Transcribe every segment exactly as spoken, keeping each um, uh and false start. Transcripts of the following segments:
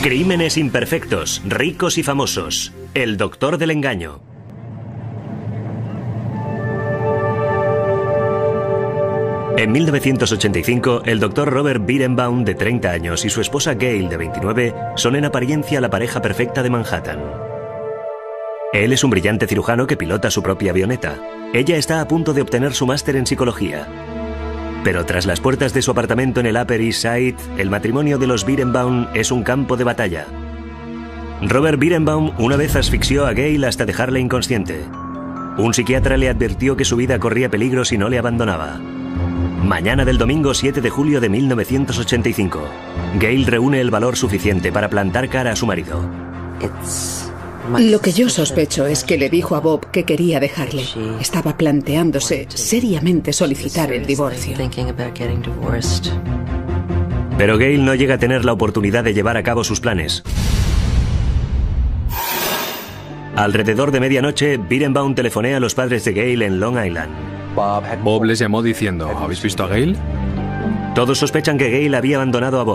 Crímenes imperfectos, ricos y famosos. El doctor del engaño. En mil novecientos ochenta y cinco, el doctor Robert Beerenbaum, de treinta años, y su esposa Gail, de veintinueve, son en apariencia la pareja perfecta de Manhattan. Él es un brillante cirujano que pilota su propia avioneta. Ella está a punto de obtener su máster en psicología. Pero tras las puertas de su apartamento en el Upper East Side, el matrimonio de los Beerenbaum es un campo de batalla. Robert Beerenbaum una vez asfixió a Gail hasta dejarla inconsciente. Un psiquiatra le advirtió que su vida corría peligro si no le abandonaba. Mañana del domingo siete de julio de mil novecientos ochenta y cinco, Gail reúne el valor suficiente para plantar cara a su marido. Lo que yo sospecho es que le dijo a Bob que quería dejarle. Estaba planteándose seriamente solicitar el divorcio. Pero Gail no llega a tener la oportunidad de llevar a cabo sus planes. Alrededor de medianoche, Beerenbaum telefonea a los padres de Gail en Long Island. Bob les llamó diciendo, ¿habéis visto a Gail? Todos sospechan que Gail había abandonado a Bob.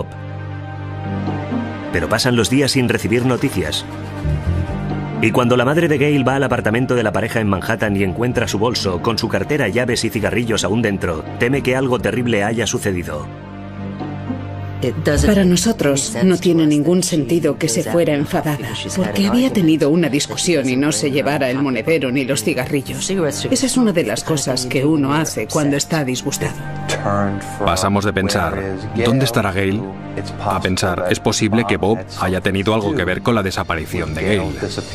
Pero pasan los días sin recibir noticias. Y cuando la madre de Gail va al apartamento de la pareja en Manhattan y encuentra su bolso con su cartera, llaves y cigarrillos aún dentro, teme que algo terrible haya sucedido. Para nosotros no tiene ningún sentido que se fuera enfadada, porque había tenido una discusión y no se llevara el monedero ni los cigarrillos. Esa es una de las cosas que uno hace cuando está disgustado. Pasamos de pensar, ¿dónde estará Gail?, a pensar, ¿es posible que Bob haya tenido algo que ver con la desaparición de Gail?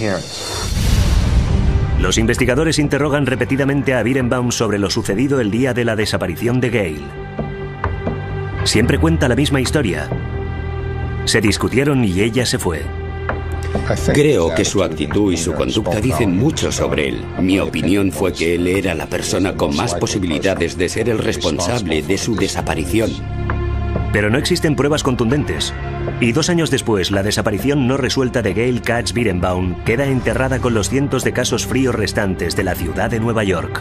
Los investigadores interrogan repetidamente a Beerenbaum sobre lo sucedido el día de la desaparición de Gail. Siempre cuenta la misma historia. Se discutieron y ella se fue. Creo que su actitud y su conducta dicen mucho sobre él. Mi opinión fue que él era la persona con más posibilidades de ser el responsable de su desaparición. Pero no existen pruebas contundentes. Y dos años después, la desaparición no resuelta de Gail Katz Beerenbaum queda enterrada con los cientos de casos fríos restantes de la ciudad de Nueva York.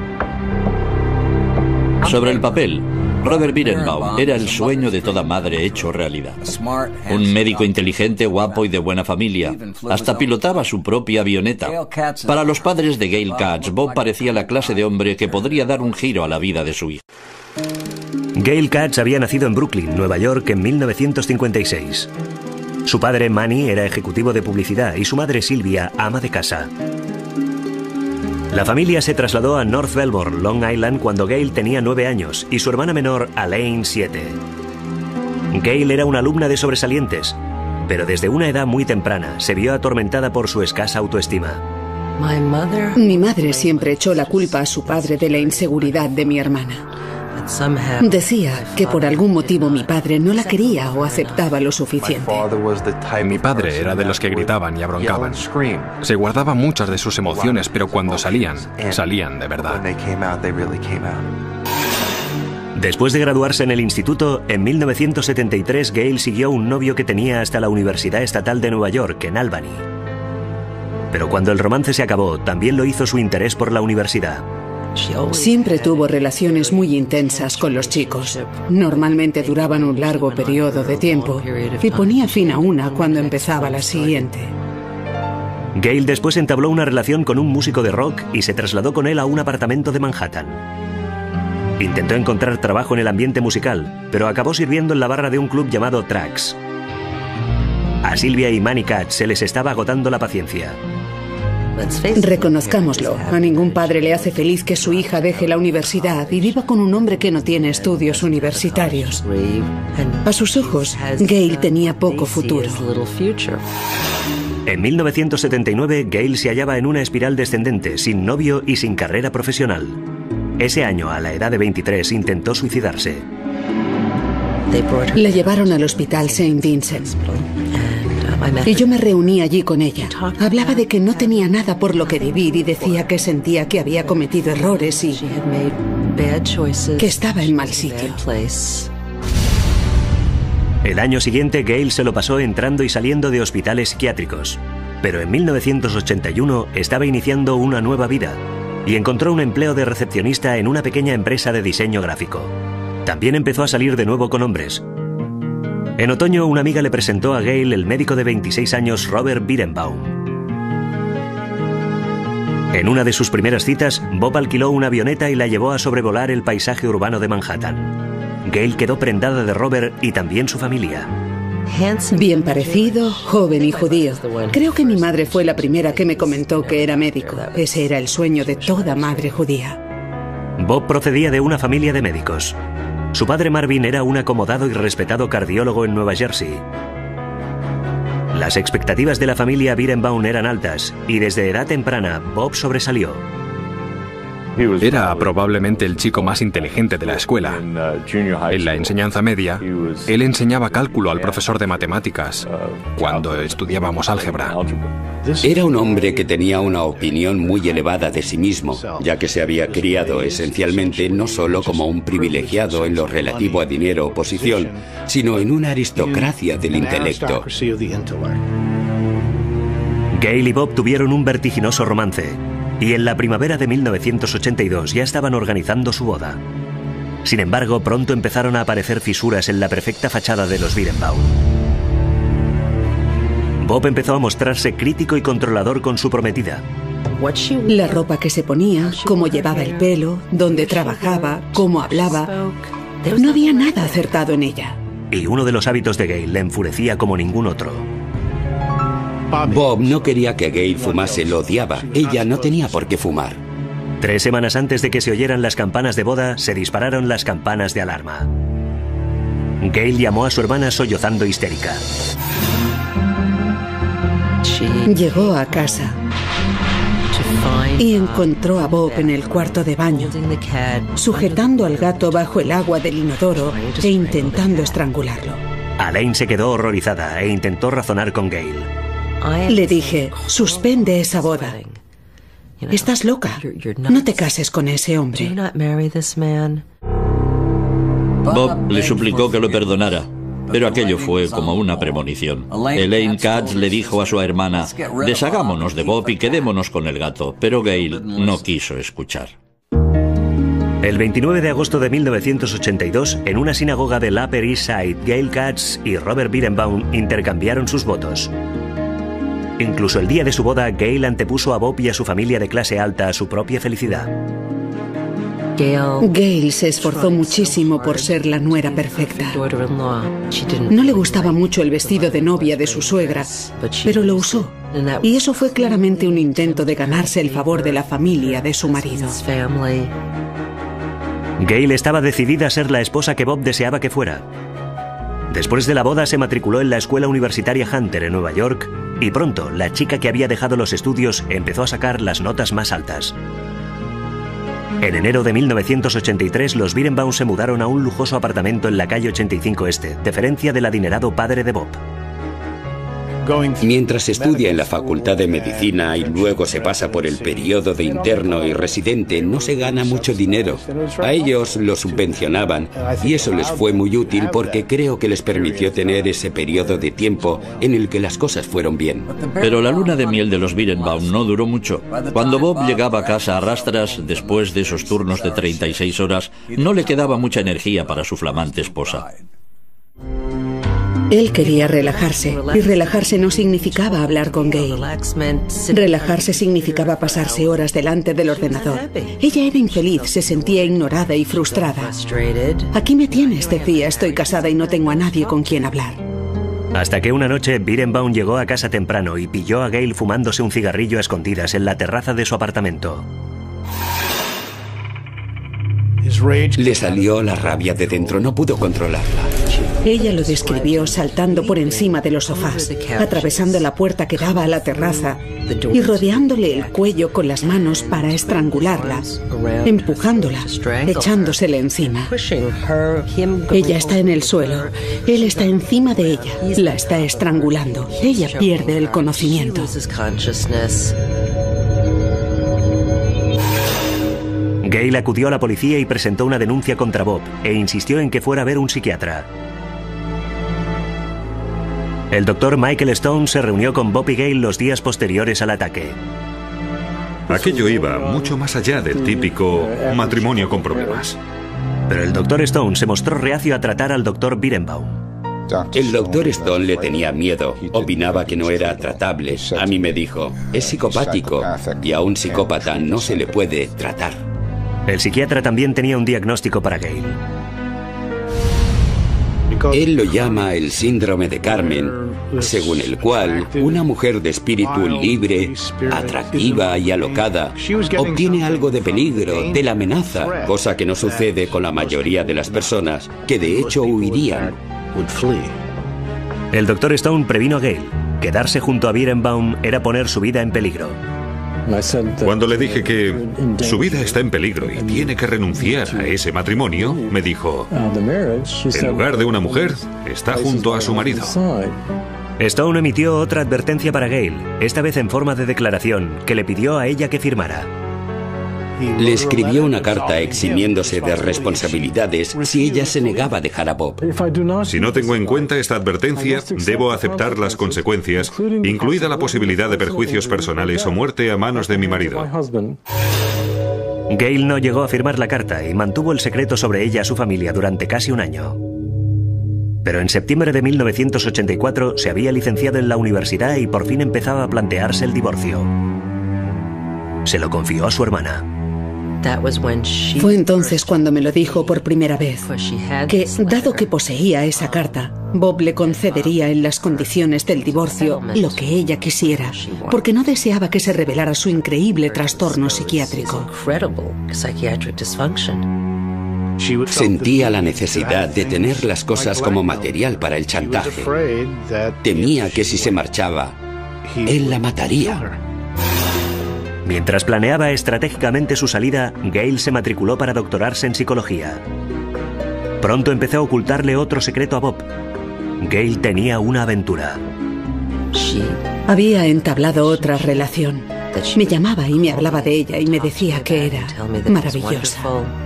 Sobre el papel, Robert Beerenbaum era el sueño de toda madre hecho realidad. Un médico inteligente, guapo y de buena familia. Hasta pilotaba su propia avioneta. Para los padres de Gail Katz, Bob parecía la clase de hombre que podría dar un giro a la vida de su hija. Gail Katz había nacido en Brooklyn, Nueva York, en mil novecientos cincuenta y seis. Su padre, Manny, era ejecutivo de publicidad y su madre, Sylvia, ama de casa. La familia se trasladó a North Belmore, Long Island, cuando Gail tenía nueve años y su hermana menor, Elaine, siete. Gail era una alumna de sobresalientes, pero desde una edad muy temprana se vio atormentada por su escasa autoestima. Mi madre siempre echó la culpa a su padre de la inseguridad de mi hermana. Decía que por algún motivo mi padre no la quería o aceptaba lo suficiente. Mi padre era de los que gritaban y abroncaban. Se guardaba muchas de sus emociones, pero cuando salían, salían de verdad. Después de graduarse en el instituto, en mil novecientos setenta y tres Gail siguió un novio que tenía hasta la Universidad Estatal de Nueva York, en Albany. Pero cuando el romance se acabó, también lo hizo su interés por la universidad. Siempre tuvo relaciones muy intensas con los chicos. Normalmente duraban un largo periodo de tiempo y ponía fin a una cuando empezaba la siguiente. Gail después entabló una relación con un músico de rock y se trasladó con él a un apartamento de Manhattan. Intentó encontrar trabajo en el ambiente musical, pero acabó sirviendo en la barra de un club llamado Trax. A Sylvia y Manny Katz se les estaba agotando la paciencia. Reconozcámoslo, a ningún padre le hace feliz que su hija deje la universidad y viva con un hombre que no tiene estudios universitarios. A sus ojos, Gail tenía poco futuro. En mil novecientos setenta y nueve, Gail se hallaba en una espiral descendente, sin novio y sin carrera profesional. Ese año, a la edad de veintitrés, intentó suicidarse. La llevaron al hospital Saint Vincent. Y yo me reuní allí con ella. Hablaba de que no tenía nada por lo que vivir y decía que sentía que había cometido errores y que estaba en mal sitio. El año siguiente, Gail se lo pasó entrando y saliendo de hospitales psiquiátricos. Pero en mil novecientos ochenta y uno estaba iniciando una nueva vida y encontró un empleo de recepcionista en una pequeña empresa de diseño gráfico. También empezó a salir de nuevo con hombres. En otoño, una amiga le presentó a Gail el médico de veintiséis años Robert Birenbaum. En una de sus primeras citas, Bob alquiló una avioneta y la llevó a sobrevolar el paisaje urbano de Manhattan. Gail quedó prendada de Robert y también su familia. Bien parecido, joven y judío. Creo que mi madre fue la primera que me comentó que era médico. Ese era el sueño de toda madre judía. Bob procedía de una familia de médicos. Su padre Marvin era un acomodado y respetado cardiólogo en Nueva Jersey. Las expectativas de la familia Birenbaum eran altas y desde edad temprana Bob sobresalió. Era probablemente el chico más inteligente de la escuela. En la enseñanza media, él enseñaba cálculo al profesor de matemáticas cuando estudiábamos álgebra. Era un hombre que tenía una opinión muy elevada de sí mismo, ya que se había criado esencialmente no solo como un privilegiado en lo relativo a dinero o posición, sino en una aristocracia del intelecto. Gail y Bob tuvieron un vertiginoso romance. Y en la primavera de mil novecientos ochenta y dos ya estaban organizando su boda. Sin embargo, pronto empezaron a aparecer fisuras en la perfecta fachada de los Birenbaum. Bob empezó a mostrarse crítico y controlador con su prometida. La ropa que se ponía, cómo llevaba el pelo, dónde trabajaba, cómo hablaba. No había nada acertado en ella. Y uno de los hábitos de Gail le enfurecía como ningún otro. Bob no quería que Gail fumase, lo odiaba. Ella no tenía por qué fumar. Tres semanas antes de que se oyeran las campanas de boda, se dispararon las campanas de alarma. Gail llamó a su hermana sollozando histérica. Llegó a casa y encontró a Bob en el cuarto de baño, sujetando al gato bajo el agua del inodoro e intentando estrangularlo. Elaine se quedó horrorizada e intentó razonar con Gail. Le dije, suspende esa boda. Estás loca. No te cases con ese hombre. Bob le suplicó que lo perdonara, pero aquello fue como una premonición. Elaine Katz le dijo a su hermana, deshagámonos de Bob y quedémonos con el gato, pero Gail no quiso escuchar. El veintinueve de agosto de mil novecientos ochenta y dos, en una sinagoga del Upper East Side, Gail Katz y Robert Birenbaum intercambiaron sus votos. Incluso el día de su boda, Gail antepuso a Bob y a su familia de clase alta a su propia felicidad. Gail se esforzó muchísimo por ser la nuera perfecta. No le gustaba mucho el vestido de novia de su suegra, pero lo usó. Y eso fue claramente un intento de ganarse el favor de la familia de su marido. Gail estaba decidida a ser la esposa que Bob deseaba que fuera. Después de la boda se matriculó en la escuela universitaria Hunter en Nueva York y pronto la chica que había dejado los estudios empezó a sacar las notas más altas. En enero de mil novecientos ochenta y tres los Birenbaum se mudaron a un lujoso apartamento en la calle ochenta y cinco Este, deferencia del adinerado padre de Bob. Mientras estudia en la Facultad de Medicina y luego se pasa por el periodo de interno y residente, no se gana mucho dinero. A ellos lo subvencionaban y eso les fue muy útil porque creo que les permitió tener ese periodo de tiempo en el que las cosas fueron bien. Pero la luna de miel de los Birenbaum no duró mucho. Cuando Bob llegaba a casa a rastras, después de esos turnos de treinta y seis horas, no le quedaba mucha energía para su flamante esposa. Él quería relajarse, y relajarse no significaba hablar con Gail. Relajarse significaba pasarse horas delante del ordenador. Ella era infeliz, se sentía ignorada y frustrada. Aquí me tienes, decía, estoy casada y no tengo a nadie con quien hablar. Hasta que una noche Birenbaum llegó a casa temprano y pilló a Gail fumándose un cigarrillo a escondidas en la terraza de su apartamento. Le salió la rabia de dentro, no pudo controlarla. Ella lo describió saltando por encima de los sofás, atravesando la puerta que daba a la terraza y rodeándole el cuello con las manos para estrangularla, empujándola, echándosele encima. Ella está en el suelo, él está encima de ella, la está estrangulando. Ella pierde el conocimiento. Gail acudió a la policía y presentó una denuncia contra Bob e insistió en que fuera a ver un psiquiatra. El doctor Michael Stone se reunió con Bob y Gail los días posteriores al ataque. Aquello iba mucho más allá del típico matrimonio con problemas. Pero el doctor Stone se mostró reacio a tratar al doctor Birenbaum. El doctor Stone le tenía miedo, opinaba que no era tratable. A mí me dijo, es psicopático y a un psicópata no se le puede tratar. El psiquiatra también tenía un diagnóstico para Gail. Él lo llama el síndrome de Carmen, según el cual una mujer de espíritu libre, atractiva y alocada obtiene algo de peligro, de la amenaza, cosa que no sucede con la mayoría de las personas, que de hecho huirían. El doctor Stone previno a Gail. Quedarse junto a Birenbaum era poner su vida en peligro. Cuando le dije que su vida está en peligro y tiene que renunciar a ese matrimonio, me dijo, en lugar de una mujer, está junto a su marido. Stone emitió otra advertencia para Gail, esta vez en forma de declaración, que le pidió a ella que firmara. Le escribió una carta eximiéndose de responsabilidades si ella se negaba a dejar a Bob. Si no tengo en cuenta esta advertencia, debo aceptar las consecuencias, incluida la posibilidad de perjuicios personales o muerte a manos de mi marido. Gail no llegó a firmar la carta y mantuvo el secreto sobre ella a su familia durante casi un año. Pero en septiembre de mil novecientos ochenta y cuatro se había licenciado en la universidad y por fin empezaba a plantearse el divorcio. Se lo confió a su hermana. Fue entonces cuando me lo dijo por primera vez, que, dado que poseía esa carta, Bob le concedería en las condiciones del divorcio lo que ella quisiera, porque no deseaba que se revelara su increíble trastorno psiquiátrico. Sentía la necesidad de tener las cosas como material para el chantaje. Temía que si se marchaba, él la mataría. Mientras planeaba estratégicamente su salida, Gail se matriculó para doctorarse en psicología. Pronto empezó a ocultarle otro secreto a Bob. Gail tenía una aventura. Había entablado otra relación. Me llamaba y me hablaba de ella y me decía que era maravillosa.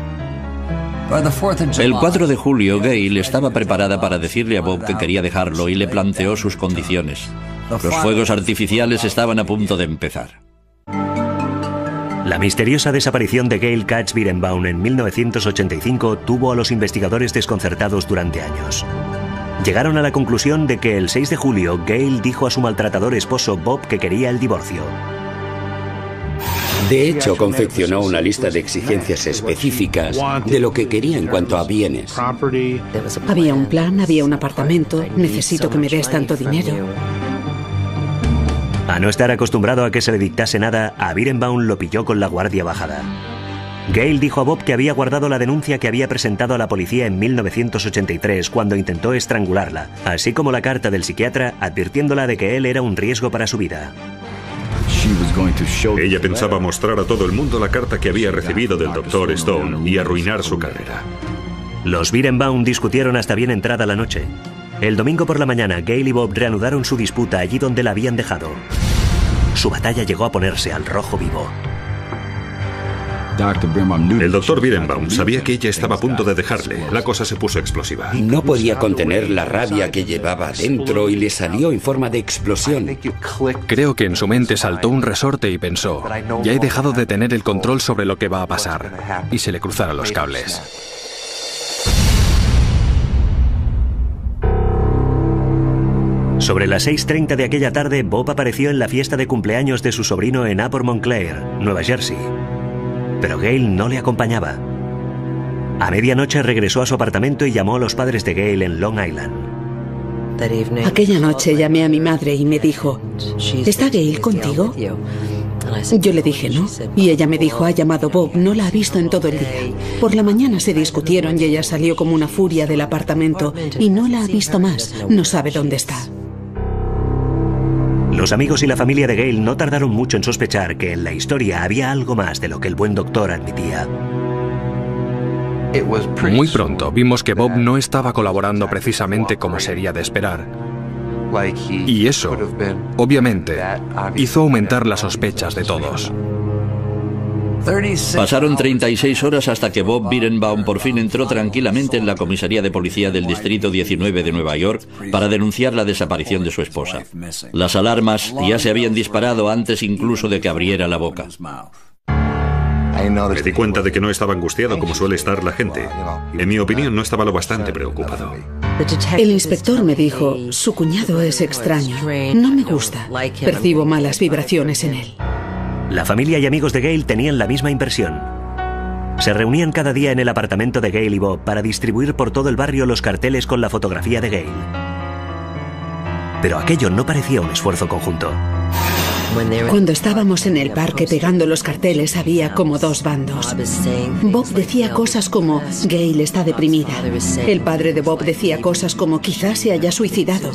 El cuatro de julio, Gail estaba preparada para decirle a Bob que quería dejarlo y le planteó sus condiciones. Los fuegos artificiales estaban a punto de empezar. La misteriosa desaparición de Gail Katz Birenbaum en mil novecientos ochenta y cinco tuvo a los investigadores desconcertados durante años. Llegaron a la conclusión de que el seis de julio Gail dijo a su maltratador esposo Bob que quería el divorcio. De hecho, confeccionó una lista de exigencias específicas de lo que quería en cuanto a bienes. Había un plan, había un apartamento, necesito que me des tanto dinero. A no estar acostumbrado a que se le dictase nada, a Birenbaum lo pilló con la guardia bajada. Gail dijo a Bob que había guardado la denuncia que había presentado a la policía en mil novecientos ochenta y tres cuando intentó estrangularla, así como la carta del psiquiatra advirtiéndola de que él era un riesgo para su vida. Ella pensaba mostrar a todo el mundo la carta que había recibido del doctor Stone y arruinar su carrera. Los Birenbaum discutieron hasta bien entrada la noche. El domingo por la mañana, Gail y Bob reanudaron su disputa allí donde la habían dejado. Su batalla llegó a ponerse al rojo vivo. El doctor Birenbaum sabía que ella estaba a punto de dejarle. La cosa se puso explosiva. No podía contener la rabia que llevaba dentro y le salió en forma de explosión. Creo que en su mente saltó un resorte y pensó, ya he dejado de tener el control sobre lo que va a pasar. Y se le cruzaron los cables. Sobre las seis treinta de aquella tarde, Bob apareció en la fiesta de cumpleaños de su sobrino en Upper Montclair, Nueva Jersey. Pero Gail no le acompañaba. A medianoche regresó a su apartamento y llamó a los padres de Gail en Long Island. Aquella noche llamé a mi madre y me dijo, ¿está Gail contigo? Yo le dije no, y ella me dijo, ha llamado Bob, no la ha visto en todo el día. Por la mañana se discutieron y ella salió como una furia del apartamento y no la ha visto más, no sabe dónde está. Los amigos y la familia de Gail no tardaron mucho en sospechar que en la historia había algo más de lo que el buen doctor admitía. Muy pronto vimos que Bob no estaba colaborando precisamente como sería de esperar. Y eso, obviamente, hizo aumentar las sospechas de todos. Pasaron treinta y seis horas hasta que Bob Birenbaum por fin entró tranquilamente en la comisaría de policía del Distrito diecinueve de Nueva York para denunciar la desaparición de su esposa. Las alarmas ya se habían disparado antes incluso de que abriera la boca. Me di cuenta de que no estaba angustiado como suele estar la gente. En mi opinión, no estaba lo bastante preocupado. El inspector me dijo, su cuñado es extraño, no me gusta, percibo malas vibraciones en él. La familia y amigos de Gail tenían la misma impresión. Se reunían cada día en el apartamento de Gail y Bob para distribuir por todo el barrio los carteles con la fotografía de Gail. Pero aquello no parecía un esfuerzo conjunto. Cuando estábamos en el parque pegando los carteles había como dos bandos. Bob decía cosas como Gail está deprimida. El padre de Bob decía cosas como quizás se haya suicidado.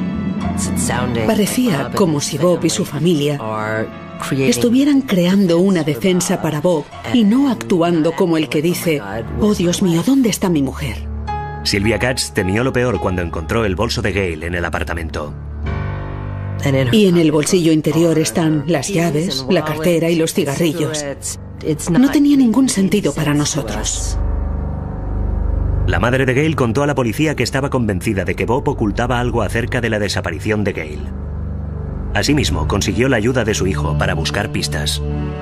Parecía como si Bob y su familia estuvieran creando una defensa para Bob y no actuando como el que dice, oh Dios mío, ¿dónde está mi mujer? Sylvia Katz temió lo peor cuando encontró el bolso de Gail en el apartamento. Y en el bolsillo interior están las llaves, la cartera y los cigarrillos. No tenía ningún sentido para nosotros. La madre de Gail contó a la policía que estaba convencida de que Bob ocultaba algo acerca de la desaparición de Gail. Asimismo, consiguió la ayuda de su hijo para buscar pistas.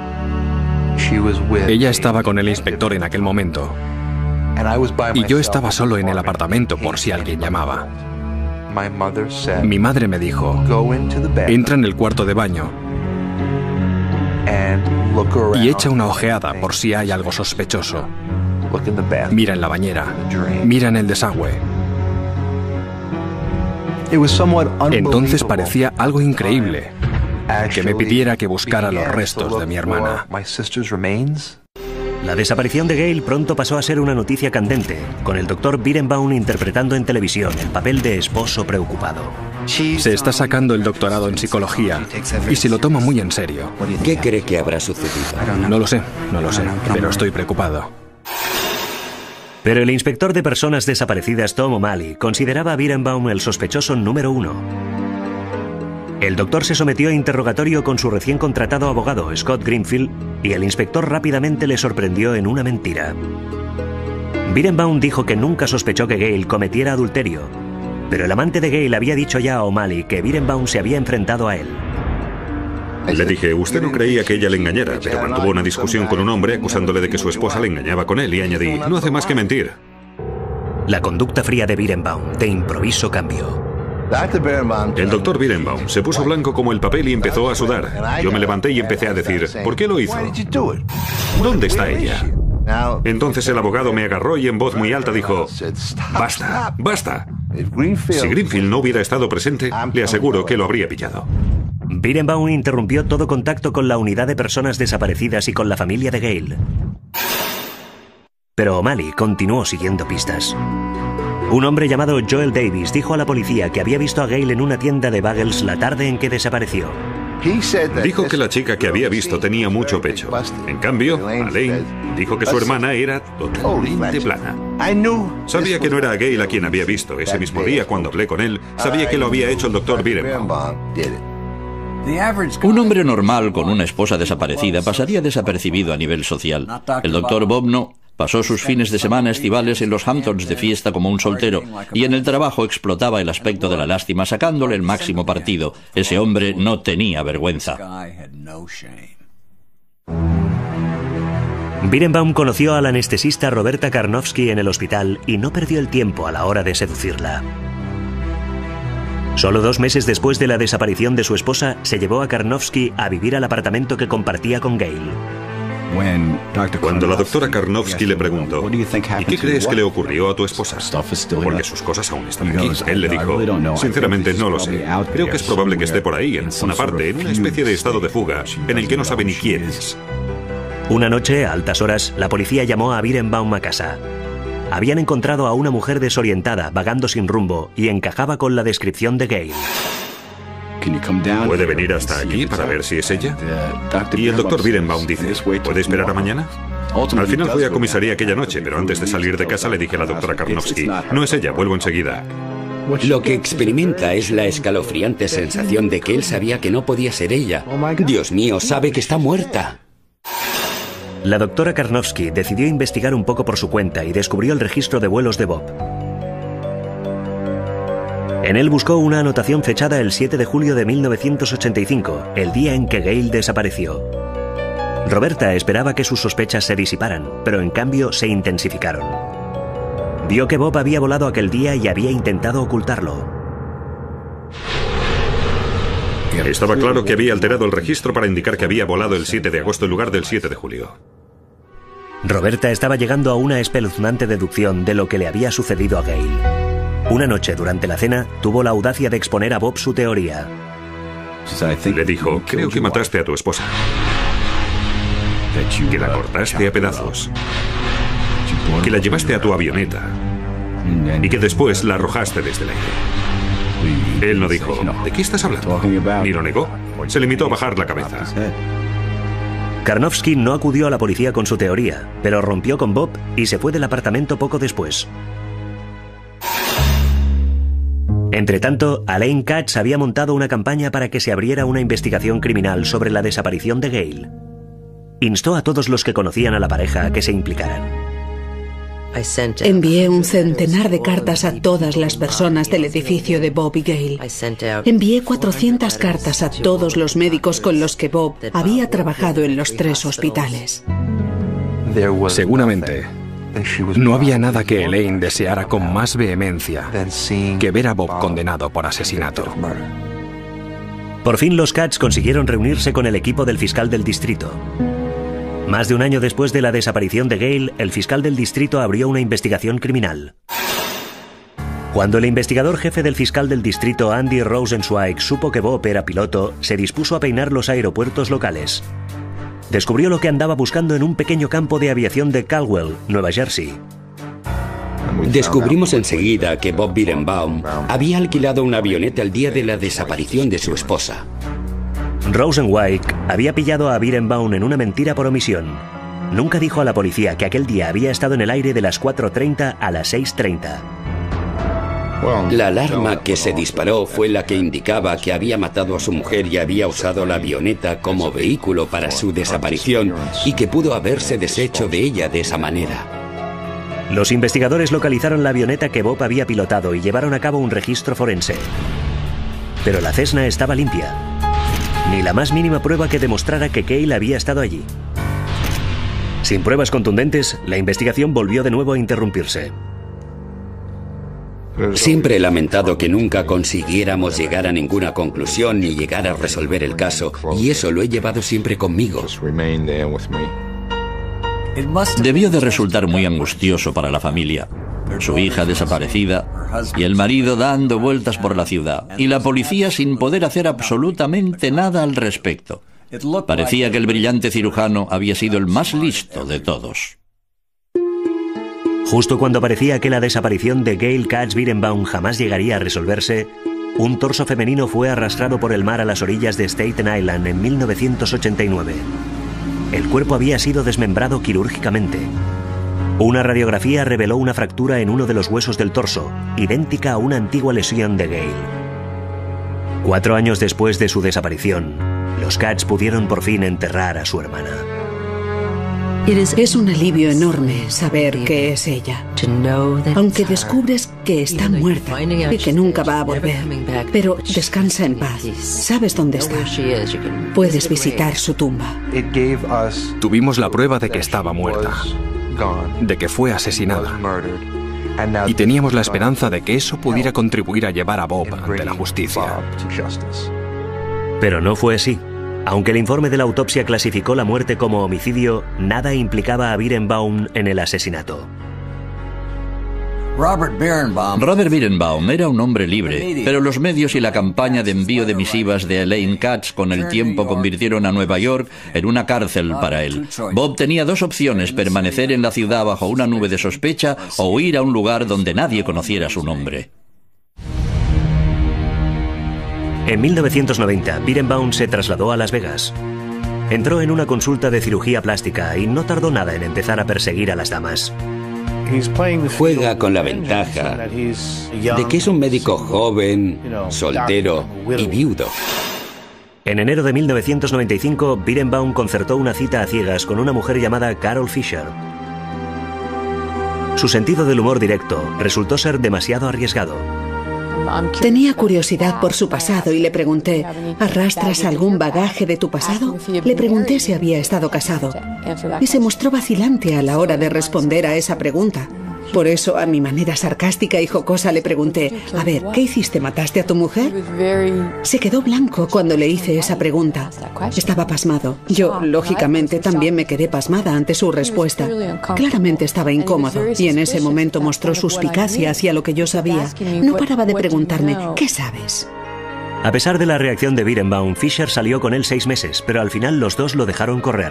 Ella estaba con el inspector en aquel momento. Y yo estaba solo en el apartamento por si alguien llamaba. Mi madre me dijo, entra en el cuarto de baño y echa una ojeada por si hay algo sospechoso. Mira en la bañera, mira en el desagüe. Entonces parecía algo increíble que me pidiera que buscara los restos de mi hermana. La desaparición de Gail pronto pasó a ser una noticia candente, con el doctor Birenbaum interpretando en televisión el papel de esposo preocupado. Se está sacando el doctorado en psicología y se lo toma muy en serio. ¿Qué cree que habrá sucedido? No lo sé, no lo sé, pero estoy preocupado. Pero el inspector de personas desaparecidas Tom O'Malley consideraba a Birenbaum el sospechoso número uno. El doctor se sometió a interrogatorio con su recién contratado abogado, Scott Greenfield, y el inspector rápidamente le sorprendió en una mentira. Birenbaum dijo que nunca sospechó que Gail cometiera adulterio, pero el amante de Gail había dicho ya a O'Malley que Birenbaum se había enfrentado a él. Le dije, usted no creía que ella le engañara, pero mantuvo una discusión con un hombre acusándole de que su esposa le engañaba con él y añadí, no hace más que mentir. La conducta fría de Birenbaum de improviso cambió. El doctor Birenbaum se puso blanco como el papel y empezó a sudar. Yo me levanté y empecé a decir, ¿por qué lo hizo? ¿Dónde está ella? Entonces el abogado me agarró y en voz muy alta dijo, basta, basta. Si Greenfield no hubiera estado presente, le aseguro que lo habría pillado. Birenbaum interrumpió todo contacto con la unidad de personas desaparecidas y con la familia de Gail. Pero O'Malley continuó siguiendo pistas. Un hombre llamado Joel Davis dijo a la policía que había visto a Gail en una tienda de bagels la tarde en que desapareció. Dijo que la chica que había visto tenía mucho pecho. En cambio, Elaine dijo que su hermana era totalmente plana. Sabía que no era a Gail a quien había visto. Ese mismo día, cuando hablé con él, sabía que lo había hecho el doctor Birenbaum. Un hombre normal con una esposa desaparecida pasaría desapercibido a nivel social. El doctor Bob no. Pasó sus fines de semana estivales en los Hamptons de fiesta como un soltero y en el trabajo explotaba el aspecto de la lástima sacándole el máximo partido. Ese hombre no tenía vergüenza. Birenbaum conoció a la anestesista Roberta Karnofsky en el hospital y no perdió el tiempo a la hora de seducirla. Solo dos meses después de la desaparición de su esposa, se llevó a Karnofsky a vivir al apartamento que compartía con Gail. Cuando la doctora Karnofsky le preguntó, ¿y qué crees que le ocurrió a tu esposa? Porque sus cosas aún están aquí. Él le dijo, sinceramente no lo sé. Creo que es probable que esté por ahí, en una parte, en una especie de estado de fuga, en el que no sabe ni quién es. Una noche, a altas horas, la policía llamó a Birenbaum a casa. Habían encontrado a una mujer desorientada, vagando sin rumbo, y encajaba con la descripción de Gail. ¿Puede venir hasta aquí para ver si es ella? Y el doctor Birenbaum dice, ¿puede esperar a mañana? Al final fui a comisaría aquella noche, pero antes de salir de casa le dije a la doctora Karnofsky, no es ella, vuelvo enseguida. Lo que experimenta es la escalofriante sensación de que él sabía que no podía ser ella. Dios mío, sabe que está muerta. La doctora Karnofsky decidió investigar un poco por su cuenta y descubrió el registro de vuelos de Bob. En él buscó una anotación fechada el siete de julio de mil novecientos ochenta y cinco, el día en que Gail desapareció. Roberta esperaba que sus sospechas se disiparan, pero en cambio se intensificaron. Vio que Bob había volado aquel día y había intentado ocultarlo. Estaba claro que había alterado el registro para indicar que había volado el siete de agosto en lugar del siete de julio. Roberta estaba llegando a una espeluznante deducción de lo que le había sucedido a Gail. Una noche durante la cena tuvo la audacia de exponer a Bob su teoría. Le dijo, creo que mataste a tu esposa. Que la cortaste a pedazos. Que la llevaste a tu avioneta. Y que después la arrojaste desde el aire. Él no dijo, ¿de qué estás hablando? Ni lo negó. Se limitó a bajar la cabeza. Karnofsky no acudió a la policía con su teoría, pero rompió con Bob y se fue del apartamento poco después. Entretanto, Elaine Katz había montado una campaña para que se abriera una investigación criminal sobre la desaparición de Gail. Instó a todos los que conocían a la pareja a que se implicaran. Envié un centenar de cartas a todas las personas del edificio de Bob y Gail. Envié cuatrocientas cartas a todos los médicos con los que Bob había trabajado en los tres hospitales. Seguramente, no había nada que Elaine deseara con más vehemencia que ver a Bob condenado por asesinato. Por fin los Katz consiguieron reunirse con el equipo del fiscal del distrito. Más de un año después de la desaparición de Gail, el fiscal del distrito abrió una investigación criminal. Cuando el investigador jefe del fiscal del distrito, Andy Rosenzweig, supo que Bob era piloto, se dispuso a peinar los aeropuertos locales. Descubrió lo que andaba buscando en un pequeño campo de aviación de Caldwell, Nueva Jersey. Descubrimos enseguida que Bob Beerenbaum había alquilado una avioneta el día de la desaparición de su esposa. Rosenzweig había pillado a Beerenbaum en una mentira por omisión. Nunca dijo a la policía que aquel día había estado en el aire de las cuatro treinta a las seis treinta. La alarma que se disparó fue la que indicaba que había matado a su mujer y había usado la avioneta como vehículo para su desaparición y que pudo haberse deshecho de ella de esa manera. Los investigadores localizaron la avioneta que Bob había pilotado y llevaron a cabo un registro forense. Pero la Cessna estaba limpia. Ni la más mínima prueba que demostrara que Gail había estado allí. Sin pruebas contundentes, la investigación volvió de nuevo a interrumpirse. Siempre he lamentado que nunca consiguiéramos llegar a ninguna conclusión ni llegar a resolver el caso, y eso lo he llevado siempre conmigo. Debió de resultar muy angustioso para la familia. Su hija desaparecida y el marido dando vueltas por la ciudad y la policía sin poder hacer absolutamente nada al respecto. Parecía que el brillante cirujano había sido el más listo de todos. Justo cuando parecía que la desaparición de Gail Katz Beerenbaum jamás llegaría a resolverse, un torso femenino fue arrastrado por el mar a las orillas de Staten Island en mil novecientos ochenta y nueve. El cuerpo había sido desmembrado quirúrgicamente. Una radiografía reveló una fractura en uno de los huesos del torso, idéntica a una antigua lesión de Gail. Cuatro años después de su desaparición, los Katz pudieron por fin enterrar a su hermana. Es un alivio enorme saber que es ella, aunque descubres que está muerta y que nunca va a volver. Pero descansa en paz. Sabes dónde está. Puedes visitar su tumba. Tuvimos la prueba de que estaba muerta, de que fue asesinada. Y teníamos la esperanza de que eso pudiera contribuir a llevar a Bob ante la justicia. Pero no fue así. Aunque el informe de la autopsia clasificó la muerte como homicidio, nada implicaba a Beerenbaum en el asesinato. Robert Beerenbaum era un hombre libre, pero los medios y la campaña de envío de misivas de Elaine Katz con el tiempo convirtieron a Nueva York en una cárcel para él. Bob tenía dos opciones: permanecer en la ciudad bajo una nube de sospecha o huir a un lugar donde nadie conociera su nombre. En mil novecientos noventa, Beerenbaum se trasladó a Las Vegas. Entró en una consulta de cirugía plástica y no tardó nada en empezar a perseguir a las damas. Juega con la ventaja de que es un médico joven, soltero y viudo. En enero de mil novecientos noventa y cinco, Beerenbaum concertó una cita a ciegas con una mujer llamada Carol Fisher. Su sentido del humor directo resultó ser demasiado arriesgado. Tenía curiosidad por su pasado y le pregunté, ¿arrastras algún bagaje de tu pasado? Le pregunté si había estado casado y se mostró vacilante a la hora de responder a esa pregunta. Por eso, a mi manera sarcástica y jocosa, le pregunté, a ver, ¿qué hiciste? ¿Mataste a tu mujer? Se quedó blanco cuando le hice esa pregunta. Estaba pasmado. Yo, lógicamente, también me quedé pasmada ante su respuesta. Claramente estaba incómodo y en ese momento mostró suspicacia hacia lo que yo sabía. No paraba de preguntarme, ¿qué sabes? A pesar de la reacción de Beerenbaum, Fisher salió con él seis meses, pero al final los dos lo dejaron correr.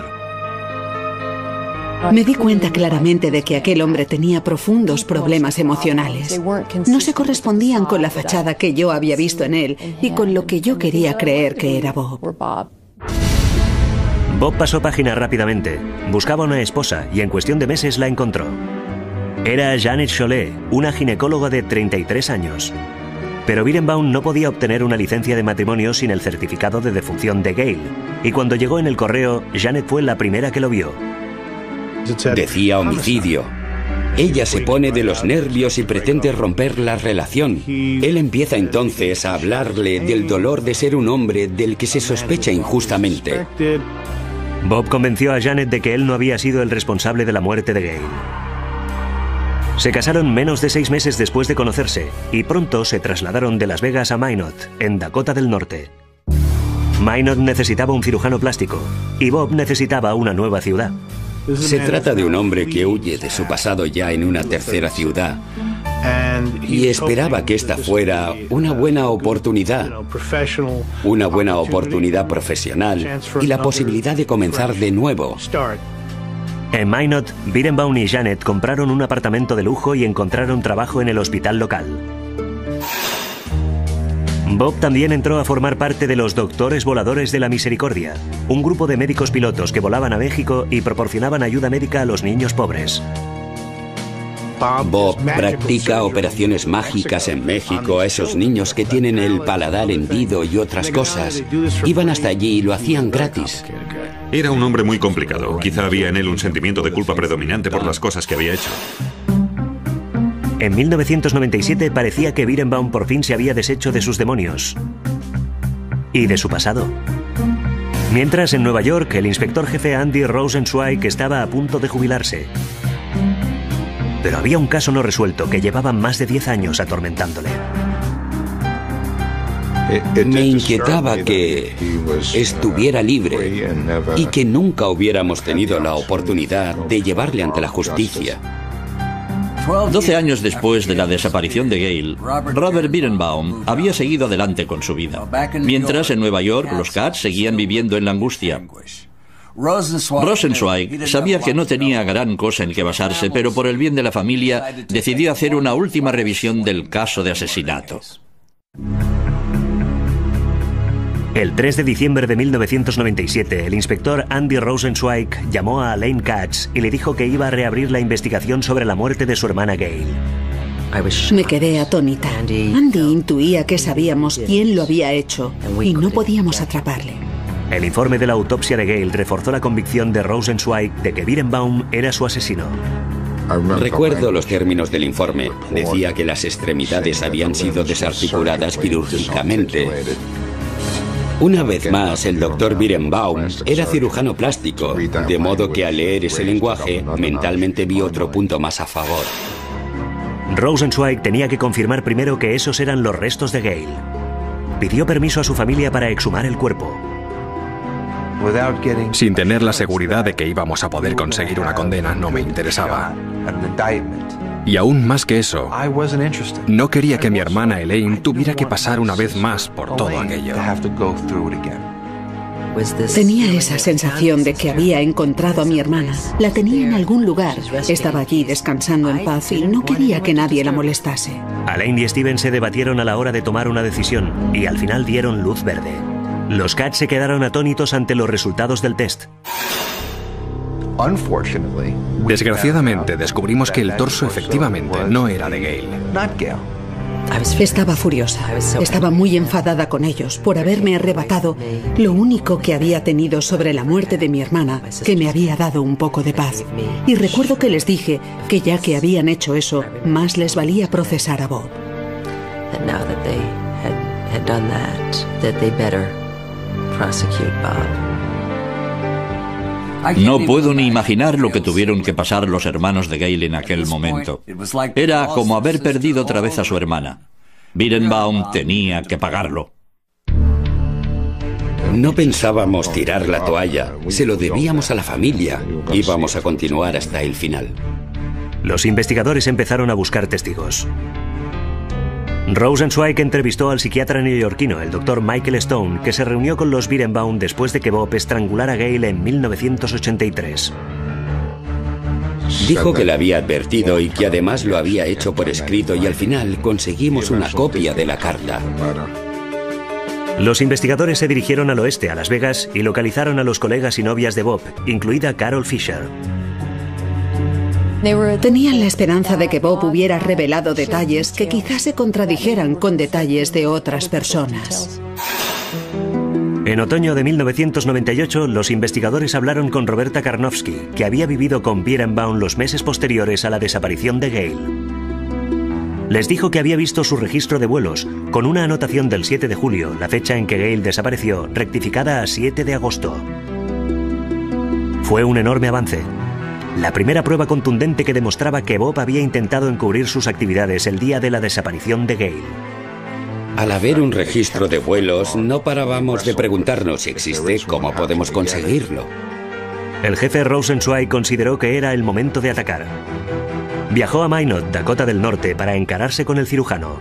Me di cuenta claramente de que aquel hombre tenía profundos problemas emocionales. No se correspondían con la fachada que yo había visto en él y con lo que yo quería creer que era Bob. Bob pasó página rápidamente. Buscaba una esposa y en cuestión de meses la encontró. Era Janet Chollet, una ginecóloga de treinta y tres años. Pero Beerenbaum no podía obtener una licencia de matrimonio sin el certificado de defunción de Gail. Y cuando llegó en el correo, Janet fue la primera que lo vio. Decía homicidio. Ella se pone de los nervios y pretende romper la relación. Él empieza entonces a hablarle del dolor de ser un hombre del que se sospecha injustamente. Bob convenció a Janet de que él no había sido el responsable de la muerte de Gail. Se casaron menos de seis meses después de conocerse y pronto se trasladaron de Las Vegas a Minot, en Dakota del Norte. Minot necesitaba un cirujano plástico y Bob necesitaba una nueva ciudad. Se trata de un hombre que huye de su pasado ya en una tercera ciudad y esperaba que esta fuera una buena oportunidad, una buena oportunidad profesional y la posibilidad de comenzar de nuevo. En Minot, Beerenbaum y Janet compraron un apartamento de lujo y encontraron trabajo en el hospital local. Bob también entró a formar parte de los Doctores Voladores de la Misericordia, un grupo de médicos pilotos que volaban a México y proporcionaban ayuda médica a los niños pobres. Bob practica operaciones mágicas en México a esos niños que tienen el paladar hendido y otras cosas. Iban hasta allí y lo hacían gratis. Era un hombre muy complicado. Quizá había en él un sentimiento de culpa predominante por las cosas que había hecho. En mil novecientos noventa y siete parecía que Beerenbaum por fin se había deshecho de sus demonios y de su pasado. Mientras, en Nueva York, el inspector jefe Andy Rosenzweig estaba a punto de jubilarse. Pero había un caso no resuelto que llevaba más de diez años atormentándole. Me inquietaba que estuviera libre y que nunca hubiéramos tenido la oportunidad de llevarle ante la justicia. Doce años después de la desaparición de Gail, Robert Beerenbaum había seguido adelante con su vida. Mientras, en Nueva York, los Cats seguían viviendo en la angustia. Rosenzweig sabía que no tenía gran cosa en que basarse, pero por el bien de la familia decidió hacer una última revisión del caso de asesinato. El tres de diciembre de mil novecientos noventa y siete, el inspector Andy Rosenzweig llamó a Elaine Katz y le dijo que iba a reabrir la investigación sobre la muerte de su hermana Gail. Me quedé atónita. Andy intuía que sabíamos quién lo había hecho y no podíamos atraparle. El informe de la autopsia de Gail reforzó la convicción de Rosenzweig de que Beerenbaum era su asesino. Recuerdo los términos del informe. Decía que las extremidades habían sido desarticuladas quirúrgicamente. Una vez más, el doctor Beerenbaum era cirujano plástico, de modo que al leer ese lenguaje, mentalmente vi otro punto más a favor. Rosenzweig tenía que confirmar primero que esos eran los restos de Gail. Pidió permiso a su familia para exhumar el cuerpo. Sin tener la seguridad de que íbamos a poder conseguir una condena, no me interesaba. Y aún más que eso, no quería que mi hermana Elaine tuviera que pasar una vez más por todo aquello. Tenía esa sensación de que había encontrado a mi hermana. La tenía en algún lugar. Estaba allí descansando en paz y no quería que nadie la molestase. Elaine y Steven se debatieron a la hora de tomar una decisión y al final dieron luz verde. Los Cats se quedaron atónitos ante los resultados del test. Desgraciadamente, descubrimos que el torso efectivamente no era de Gail. Estaba furiosa. Estaba muy enfadada con ellos por haberme arrebatado lo único que había tenido sobre la muerte de mi hermana, que me había dado un poco de paz. Y recuerdo que les dije que ya que habían hecho eso, más les valía procesar a Bob. No puedo ni imaginar lo que tuvieron que pasar los hermanos de Gail en aquel momento. Era como haber perdido otra vez a su hermana. Birenbaum tenía que pagarlo. No pensábamos tirar la toalla, se lo debíamos a la familia. Íbamos a continuar hasta el final. Los investigadores empezaron a buscar testigos. Rosenzweig entrevistó al psiquiatra neoyorquino, el doctor Michael Stone, que se reunió con los Birenbaum después de que Bob estrangulara a Gail en mil novecientos ochenta y tres. Dijo que le había advertido y que además lo había hecho por escrito, y al final conseguimos una copia de la carta. Los investigadores se dirigieron al oeste, a Las Vegas, y localizaron a los colegas y novias de Bob, incluida Carol Fisher. Tenían la esperanza de que Bob hubiera revelado detalles que quizás se contradijeran con detalles de otras personas. En otoño de mil novecientos noventa y ocho, los investigadores hablaron con Roberta Karnofsky, que había vivido con Birenbaum los meses posteriores a la desaparición de Gail. Les dijo que había visto su registro de vuelos, con una anotación del siete de julio, la fecha en que Gail desapareció, rectificada a siete de agosto. Fue un enorme avance. La primera prueba contundente que demostraba que Bob había intentado encubrir sus actividades el día de la desaparición de Gail. Al haber un registro de vuelos, no parábamos de preguntarnos si existe, cómo podemos conseguirlo. El jefe Rosenzweig consideró que era el momento de atacar. Viajó a Minot, Dakota del Norte, para encararse con el cirujano.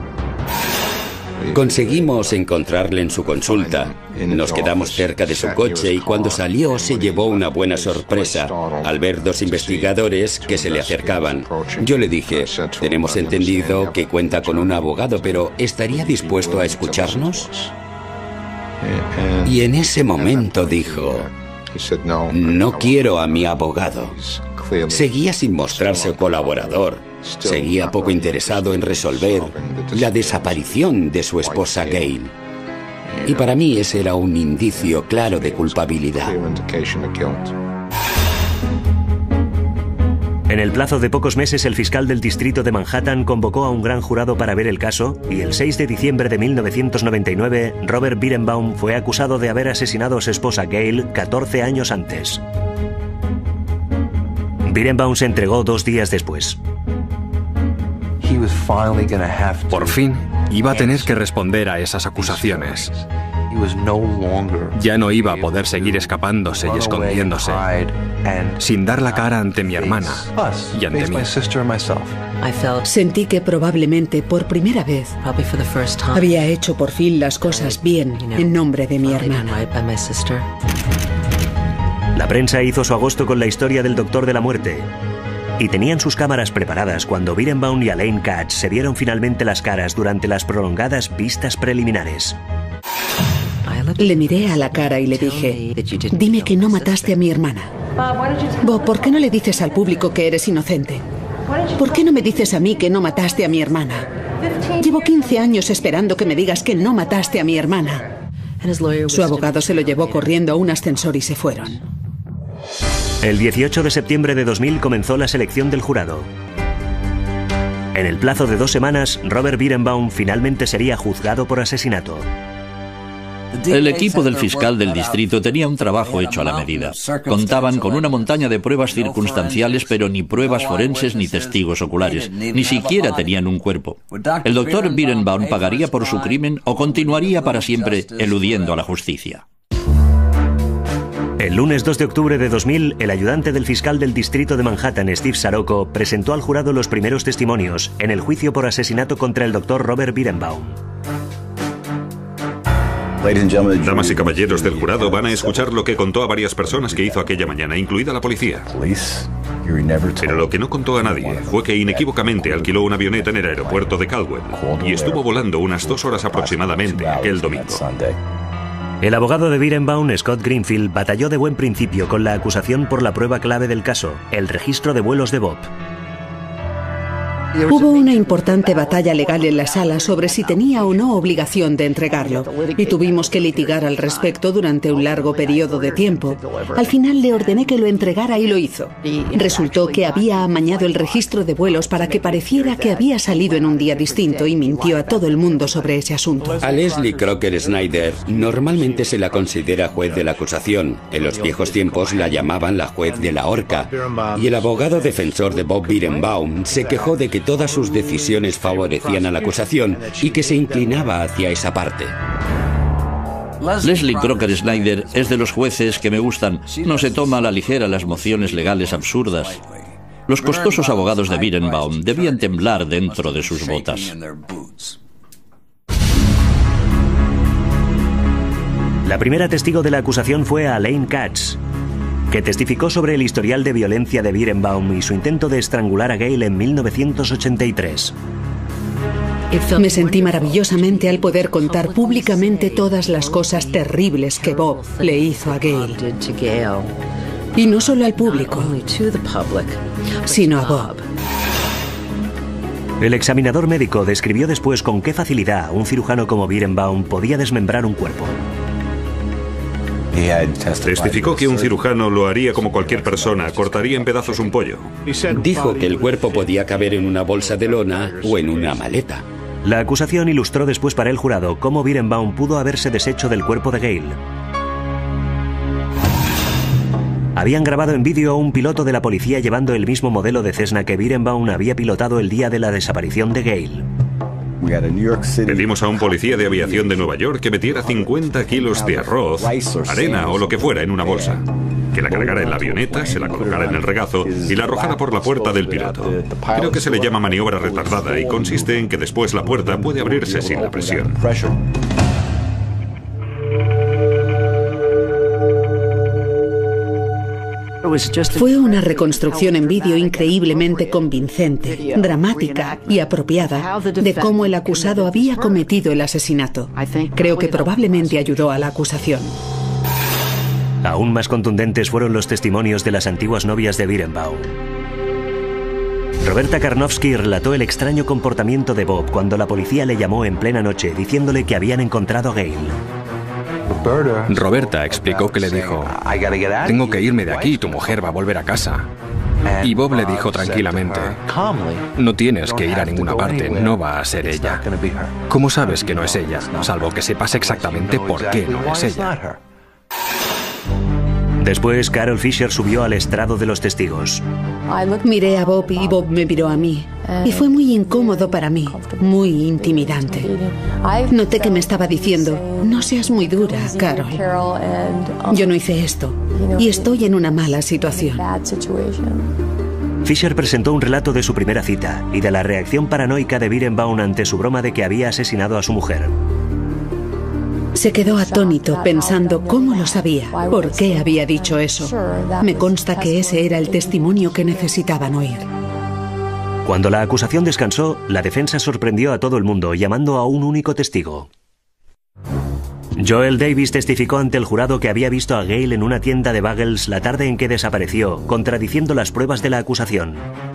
Conseguimos encontrarle en su consulta. Nos quedamos cerca de su coche y cuando salió se llevó una buena sorpresa al ver dos investigadores que se le acercaban. Yo le dije, tenemos entendido que cuenta con un abogado, pero ¿estaría dispuesto a escucharnos? Y en ese momento dijo, no quiero a mi abogado. Seguía sin mostrarse colaborador. Seguía poco interesado en resolver la desaparición de su esposa Gail. Y para mí ese era un indicio claro de culpabilidad. En el plazo de pocos meses, el fiscal del distrito de Manhattan convocó a un gran jurado para ver el caso, y el seis de diciembre de mil novecientos noventa y nueve, Robert Birenbaum fue acusado de haber asesinado a su esposa Gail catorce años antes. Birenbaum se entregó dos días después. Por fin, iba a tener que responder a esas acusaciones. Ya no iba a poder seguir escapándose y escondiéndose, sin dar la cara ante mi hermana y ante mí. Sentí que probablemente por primera vez había hecho por fin las cosas bien en nombre de mi hermana. La prensa hizo su agosto con la historia del Doctor de la Muerte. Y tenían sus cámaras preparadas cuando Birenbaum y Elaine Katz se vieron finalmente las caras durante las prolongadas vistas preliminares. Le miré a la cara y le dije, dime que no mataste a mi hermana. Bob, ¿por qué no le dices al público que eres inocente? ¿Por qué no me dices a mí que no mataste a mi hermana? Llevo quince años esperando que me digas que no mataste a mi hermana. Su abogado se lo llevó corriendo a un ascensor y se fueron. El dieciocho de septiembre de dos mil comenzó la selección del jurado. En el plazo de dos semanas, Robert Birenbaum finalmente sería juzgado por asesinato. El equipo del fiscal del distrito tenía un trabajo hecho a la medida. Contaban con una montaña de pruebas circunstanciales, pero ni pruebas forenses ni testigos oculares. Ni siquiera tenían un cuerpo. El doctor Birenbaum pagaría por su crimen o continuaría para siempre eludiendo a la justicia. El lunes dos de octubre de dos mil, el ayudante del fiscal del distrito de Manhattan, Steve Sarocco, presentó al jurado los primeros testimonios en el juicio por asesinato contra el doctor Robert Birenbaum. Damas y caballeros del jurado, van a escuchar lo que contó a varias personas que hizo aquella mañana, incluida la policía. Pero lo que no contó a nadie fue que inequívocamente alquiló una avioneta en el aeropuerto de Caldwell y estuvo volando unas dos horas aproximadamente aquel domingo. El abogado de Birenbaum, Scott Greenfield, batalló de buen principio con la acusación por la prueba clave del caso, el registro de vuelos de Bob. Hubo una importante batalla legal en la sala sobre si tenía o no obligación de entregarlo, y tuvimos que litigar al respecto durante un largo periodo de tiempo. Al final le ordené que lo entregara y lo hizo. Resultó que había amañado el registro de vuelos para que pareciera que había salido en un día distinto y mintió a todo el mundo sobre ese asunto. A Leslie Crocker Snyder normalmente se la considera juez de la acusación. En los viejos tiempos la llamaban la juez de la horca. Y el abogado defensor de Bob Beerenbaum se quejó de que todas sus decisiones favorecían a la acusación y que se inclinaba hacia esa parte. Leslie Crocker Snyder es de los jueces que me gustan. No se toma a la ligera las mociones legales absurdas. Los costosos abogados de Beerenbaum debían temblar dentro de sus botas. La primera testigo de la acusación fue Elaine Katz, que testificó sobre el historial de violencia de Beerenbaum y su intento de estrangular a Gail en mil novecientos ochenta y tres. Me sentí maravillosamente al poder contar públicamente todas las cosas terribles que Bob le hizo a Gail. Y no solo al público, sino a Bob. El examinador médico describió después con qué facilidad un cirujano como Beerenbaum podía desmembrar un cuerpo. Testificó que un cirujano lo haría como cualquier persona, cortaría en pedazos un pollo. Dijo que el cuerpo podía caber en una bolsa de lona o en una maleta. La acusación ilustró después para el jurado cómo Beerenbaum pudo haberse deshecho del cuerpo de Gail. Habían grabado en vídeo a un piloto de la policía llevando el mismo modelo de Cessna que Beerenbaum había pilotado el día de la desaparición de Gail. Pedimos a un policía de aviación de Nueva York que metiera cincuenta kilos de arroz, arena o lo que fuera en una bolsa, que la cargara en la avioneta, se la colocara en el regazo y la arrojara por la puerta del piloto. Creo que se le llama maniobra retardada y consiste en que después la puerta puede abrirse sin la presión. Fue una reconstrucción en vídeo increíblemente convincente, dramática y apropiada de cómo el acusado había cometido el asesinato. Creo que probablemente ayudó a la acusación. Aún más contundentes fueron los testimonios de las antiguas novias de Beerenbaum. Roberta Karnowski relató el extraño comportamiento de Bob cuando la policía le llamó en plena noche diciéndole que habían encontrado a Gail. Roberta explicó que le dijo: tengo que irme de aquí, tu mujer va a volver a casa. Y Bob le dijo tranquilamente: no tienes que ir a ninguna parte, no va a ser ella. ¿Cómo sabes que no es ella? Salvo que sepas exactamente por qué no es ella. Después, Carol Fisher subió al estrado de los testigos. Miré a Bob y Bob me miró a mí. Y fue muy incómodo para mí, muy intimidante. Noté que me estaba diciendo: no seas muy dura, Carol. Yo no hice esto y estoy en una mala situación. Fisher presentó un relato de su primera cita y de la reacción paranoica de Beerenbaum ante su broma de que había asesinado a su mujer. Se quedó atónito pensando cómo lo sabía, por qué había dicho eso. Me consta que ese era el testimonio que necesitaban oír. Cuando la acusación descansó, la defensa sorprendió a todo el mundo llamando a un único testigo. Joel Davis testificó ante el jurado que había visto a Gail en una tienda de bagels la tarde en que desapareció, contradiciendo las pruebas de la acusación.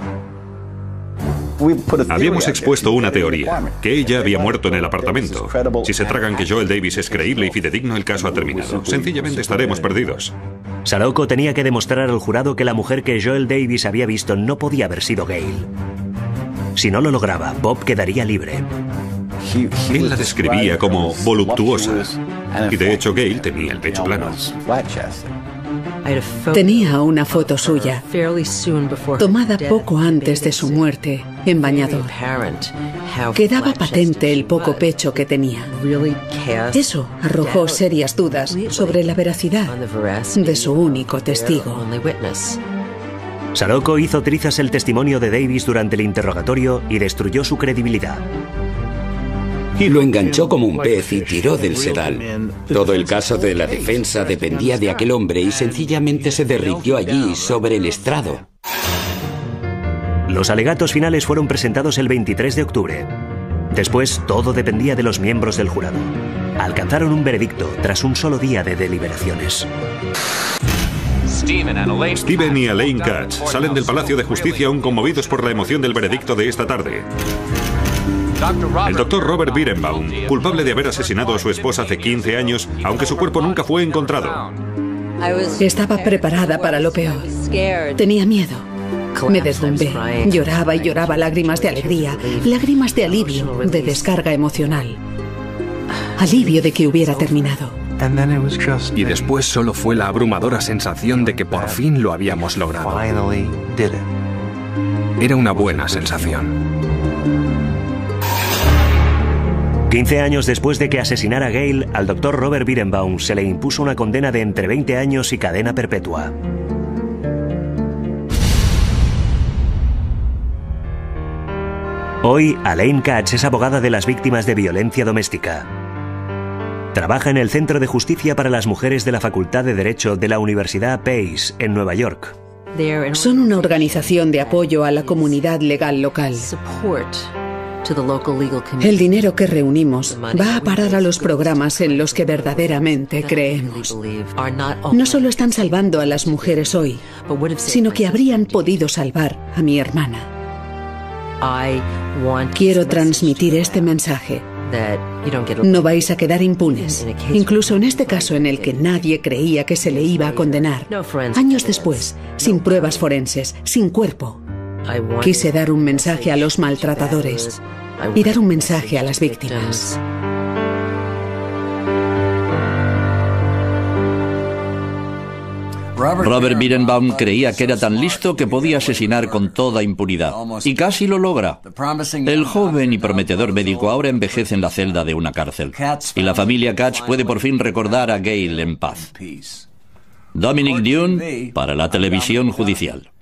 Habíamos expuesto una teoría, que ella había muerto en el apartamento. Si se tragan que Joel Davis es creíble y fidedigno, el caso ha terminado. Sencillamente estaremos perdidos. Saroko tenía que demostrar al jurado que la mujer que Joel Davis había visto no podía haber sido Gail. Si no lo lograba, Bob quedaría libre. Él la describía como voluptuosa, y de hecho Gail tenía el pecho plano. Tenía una foto suya, tomada poco antes de su muerte, en bañador. Quedaba patente el poco pecho que tenía. Eso arrojó serias dudas sobre la veracidad de su único testigo. Saroko hizo trizas el testimonio de Davis durante el interrogatorio y destruyó su credibilidad. Y lo enganchó como un pez y tiró del sedal. Todo el caso de la defensa dependía de aquel hombre y sencillamente se derritió allí, sobre el estrado. Los alegatos finales fueron presentados el veintitrés de octubre. Después, todo dependía de los miembros del jurado. Alcanzaron un veredicto tras un solo día de deliberaciones. Steven y Elaine Katz salen del Palacio de Justicia aún conmovidos por la emoción del veredicto de esta tarde. El doctor Robert Beerenbaum, culpable de haber asesinado a su esposa hace quince años, aunque su cuerpo nunca fue encontrado. Estaba preparada para lo peor. Tenía miedo. Me derrumbé. Lloraba y lloraba lágrimas de alegría, lágrimas de alivio, de descarga emocional. Alivio de que hubiera terminado. Y después solo fue la abrumadora sensación de que por fin lo habíamos logrado. Era una buena sensación. quince años después de que asesinara a Gail, al doctor Robert Beerenbaum se le impuso una condena de entre veinte años y cadena perpetua. Hoy, Elaine Katz es abogada de las víctimas de violencia doméstica. Trabaja en el Centro de Justicia para las Mujeres de la Facultad de Derecho de la Universidad Pace, en Nueva York. Son una organización de apoyo a la comunidad legal local. El dinero que reunimos va a parar a los programas en los que verdaderamente creemos. No solo están salvando a las mujeres hoy, sino que habrían podido salvar a mi hermana. Quiero transmitir este mensaje. No vais a quedar impunes, incluso en este caso en el que nadie creía que se le iba a condenar. Años después, sin pruebas forenses, sin cuerpo. Quise dar un mensaje a los maltratadores y dar un mensaje a las víctimas. Robert Beerenbaum creía que era tan listo que podía asesinar con toda impunidad. Y casi lo logra. El joven y prometedor médico ahora envejece en la celda de una cárcel. Y la familia Katz puede por fin recordar a Gail en paz. Dominic Dune para la televisión judicial.